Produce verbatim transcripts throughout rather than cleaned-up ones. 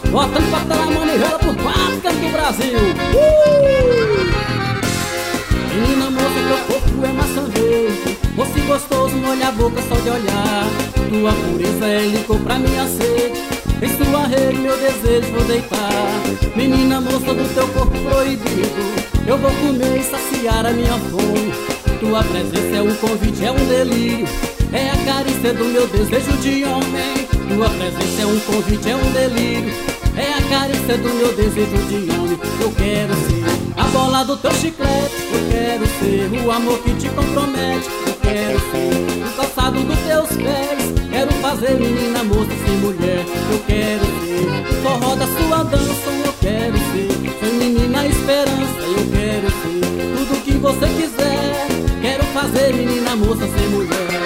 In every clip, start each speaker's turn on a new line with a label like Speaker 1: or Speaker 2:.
Speaker 1: botando pra pela manivela por quatro cantos do Brasil. uh! Menina moça, teu corpo é maçã verde, doce gostoso, molha a boca só de olhar. Tua pureza é licor pra minha sede, em sua rede meu desejo vou deitar. Menina moça do teu corpo proibido, eu vou comer e saciar a minha fome. Tua presença é um convite, é um delírio, é a carícia do meu desejo de homem. Tua presença é um convite, é um delírio, é a carícia do meu desejo de homem. Eu quero ser a bola do teu chiclete, eu quero ser o amor que te compromete. Eu quero ser o calçado dos teus pés, quero fazer menina moça sem mulher. Eu quero ser o forró da sua dança, eu quero ser sua menina esperança. Eu quero ser tudo que você quiser, quero fazer menina moça sem mulher.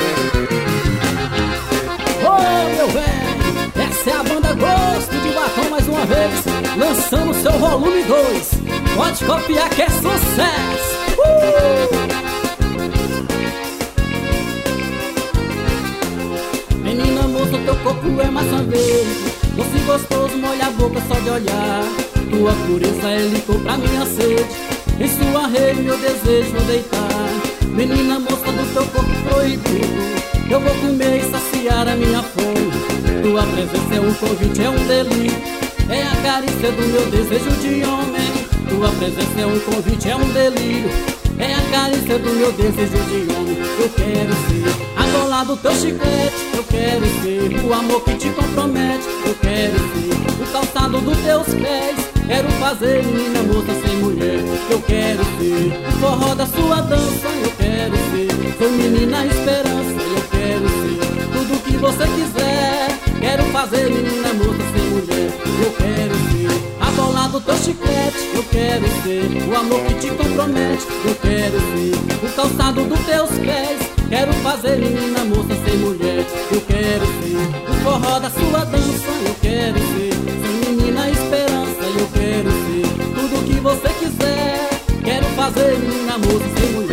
Speaker 1: Ô oh, meu velho, essa é a banda Gosto de Batom mais uma vez, lançando seu volume dois. Pode copiar que é sucesso. uh! Menina moça, teu corpo é maçã verde, doce gostoso, molha a boca só de olhar. Tua pureza é licor pra minha sede, em sua rede meu desejo vou deitar. Menina moça do teu corpo proibido, eu vou comer e saciar a minha fome. Tua presença é um convite, é um delírio, é a carícia do meu desejo de homem. Tua presença é um convite, é um delírio, é a carícia do meu desejo de homem. Eu quero ser a bola do teu chiclete, eu quero ser o amor que te compromete. Eu quero ser o calçado dos teus pés, quero fazer menina moça sem mulher. Eu quero ser o forró da sua dança, eu quero ser sua menina esperança. Eu quero ser tudo que você quiser, quero fazer menina moça sem mulher. Eu quero ser a bola do teu chiclete, eu quero ser o amor que te compromete. Eu quero ser o calçado dos teus pés, quero fazer menina moça sem mulher. Eu quero ser o forró da sua dança, eu quero ser sua menina esperança. Eu quero ser tudo que você quiser, quero fazer menina moça sem mulher.